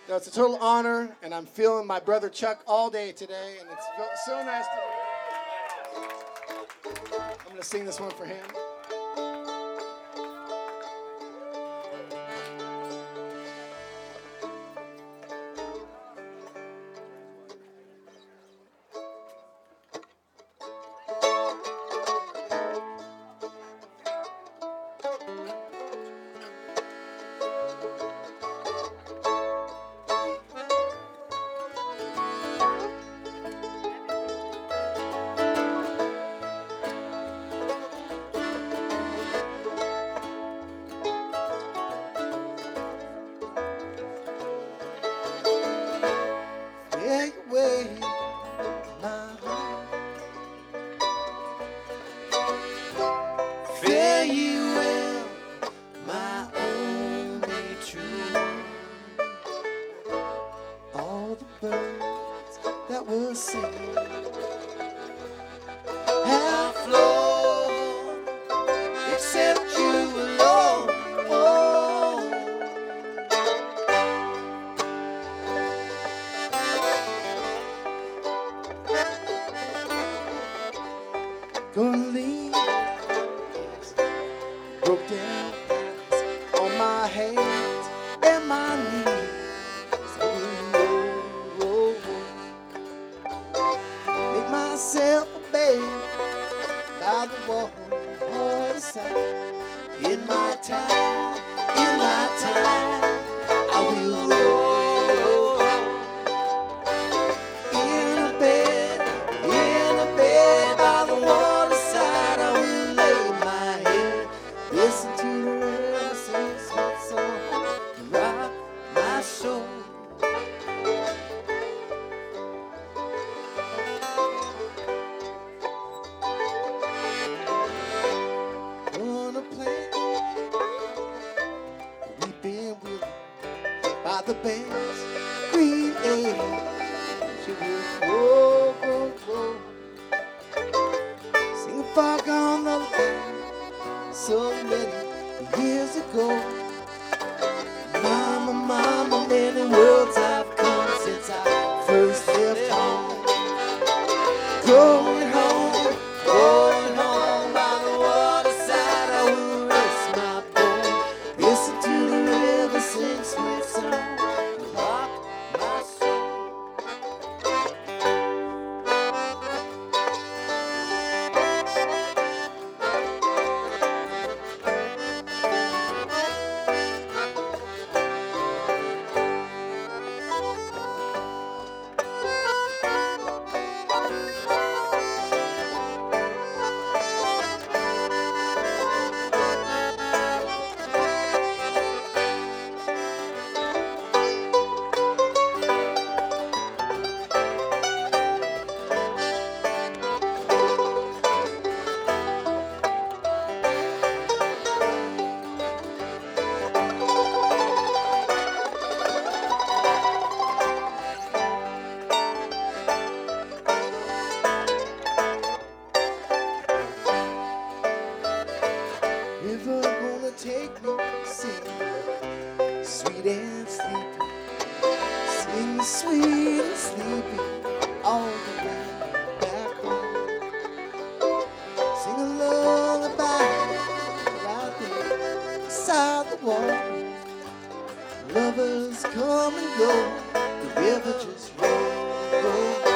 No, it's a total honor, and I'm feeling my brother Chuck all day today, and it's so nice to be here. I'm going to sing this one for him. Take away my heart. Fare you well, my only true one. All the birds that were singing have flown, except you alone. Oh. Gonna leave broke down on my hands and my knees. Oh, make myself a bed by the waterside. In my time, I will roll in a bed by the waterside. I will lay my head, listen to the river sing sweet song, rock my soul. On a plant, weeping willow by the banks, green acres, she will grow. Sing a fog on the land so many years ago. Mama, many worlds I've come since I first left home. Going home by the waterside. I will rest my bones, listen to the river sing sweet song, rock my soul. River gonna take me singing, sweet and sleepy, sing sweet and sleepy, all the way back home. Sing a lullaby out there beside the water. Lovers come and go, the river just rolls.